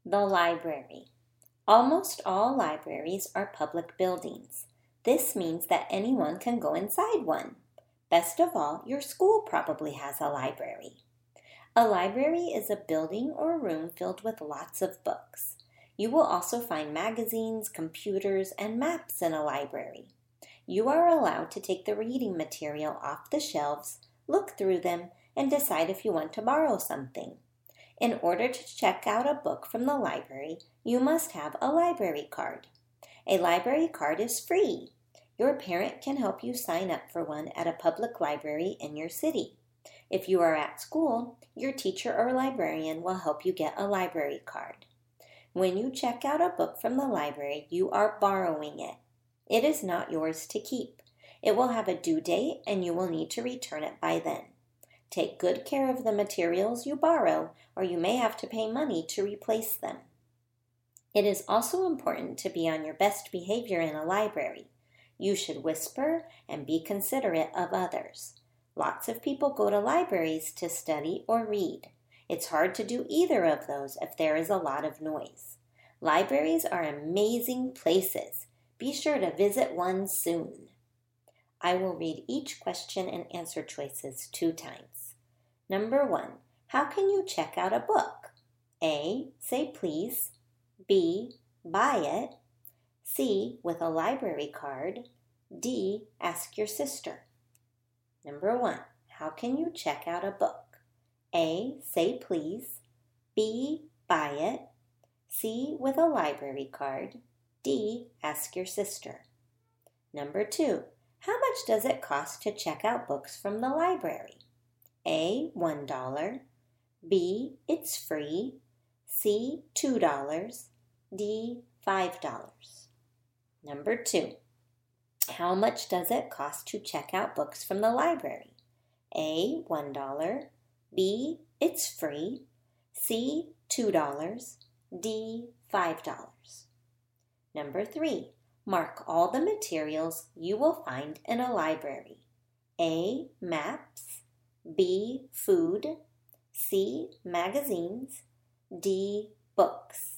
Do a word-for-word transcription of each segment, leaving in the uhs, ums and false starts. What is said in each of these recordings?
The library. Almost all libraries are public buildings. This means that anyone can go inside one. Best of all, your school probably has a library. A library is a building or room filled with lots of books. You will also find magazines, computers, and maps in a library. You are allowed to take the reading material off the shelves, look through them, and decide if you want to borrow something. In order to check out a book from the library, you must have a library card. A library card is free. Your parent can help you sign up for one at a public library in your city. If you are at school, your teacher or librarian will help you get a library card. When you check out a book from the library, you are borrowing it. It is not yours to keep. It will have a due date and you will need to return it by then. Take good care of the materials you borrow, or you may have to pay money to replace them. It is also important to be on your best behavior in a library. You should whisper and be considerate of others. Lots of people go to libraries to study or read. It's hard to do either of those if there is a lot of noise. Libraries are amazing places. Be sure to visit one soon. I will read each question and answer choices two times. Number one, how can you check out a book? A, say please. B, buy it. C, with a library card. D, ask your sister. Number one, how can you check out a book? A, say please. B, buy it. C, with a library card. D, ask your sister. Number two, how much does it cost to check out books from the library? A, one dollar. B, it's free. C, two dollars. D, five dollars. Number two, how much does it cost to check out books from the library? A, one dollar. B, it's free. C, two dollars. D, five dollars. Number three, mark all the materials you will find in a library. A, maps. B, food. C, magazines. D, books.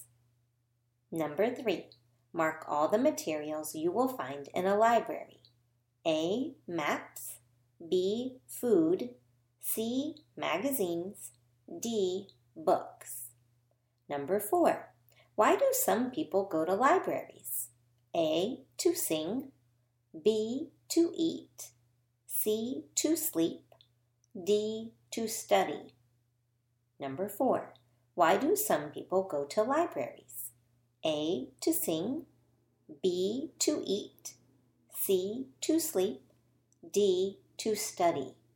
Number three, mark all the materials you will find in a library. A, maps. B, food. C, magazines. D, books. Number four, why do some people go to libraries? A, to sing. B, to eat. C, to sleep. D, to study. Number four, why do some people go to libraries? A, to sing. B, to eat. C, to sleep. D, to study.